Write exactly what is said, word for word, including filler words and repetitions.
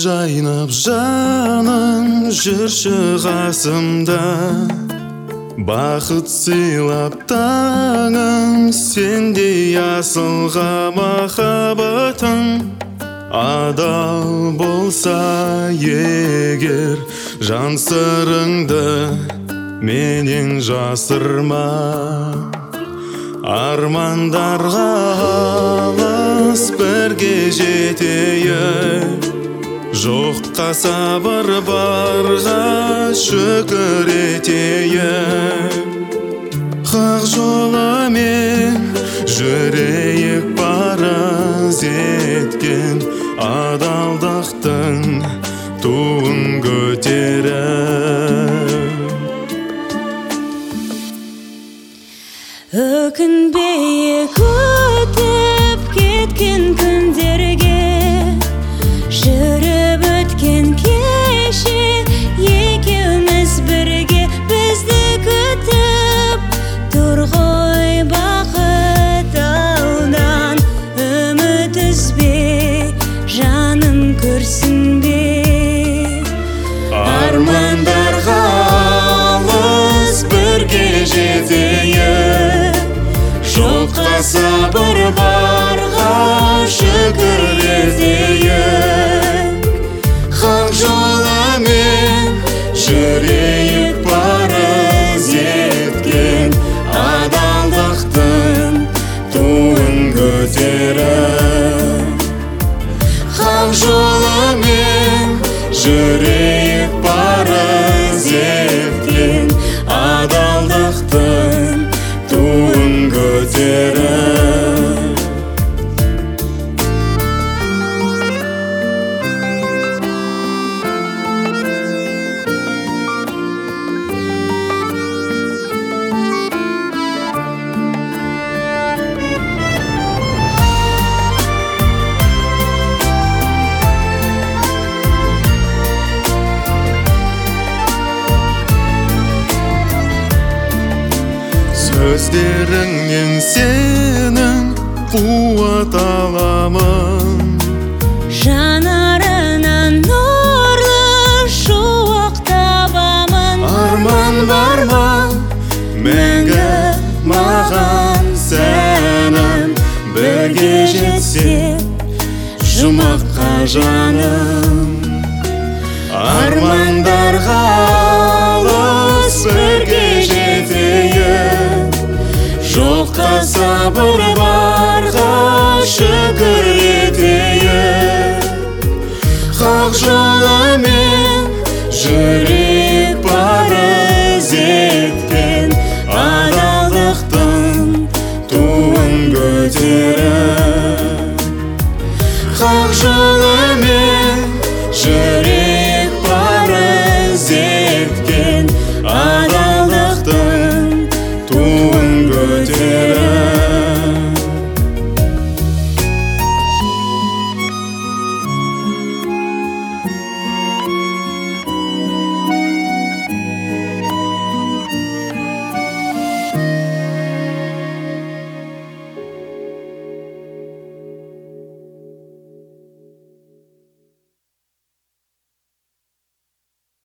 жайнап жаным жүрші қасымда, бақыт сыйлап таңым сендей асылға махаббатым. Адал болса егер жан сырыңды менен жасырма. Армандарға алыс бірге жетейік, жоққа сабыр барға шүкір етейік. Хақ жолымен жүрейік парыз еткен адалдықтың туын көтеріп. Өкінбейік өтіп кеткен күндерге, жүріп өткен кеше екеуміз бірге. Бізді күтіп тұр ғой бақыт алдан, үміт үзбе жаным күрсінбе. Армандарға алыс бірге жетейік, жоққа сабыр барға шүкір етейік. Хақ жолымен жүрейік парыз еткен адалдықтың туын көтеріп. Хақ жолымен жүрейік парыз еткен адалдықтың туын көтеріп. Сөздеріңнен сенің қуат аламын, жанарынан нұрлы шуақ табамын. Арман бар ма мәңгі маған сәнім, бірге жетсек жұмаққа жаным. Армандарға алыс бірге жетейік, жоққа сабыр барға шүкір етейік. Хақ жолымен жүрейік парыз еткен адалдықтың туын көтеріп. Хақ жолымен жүрейік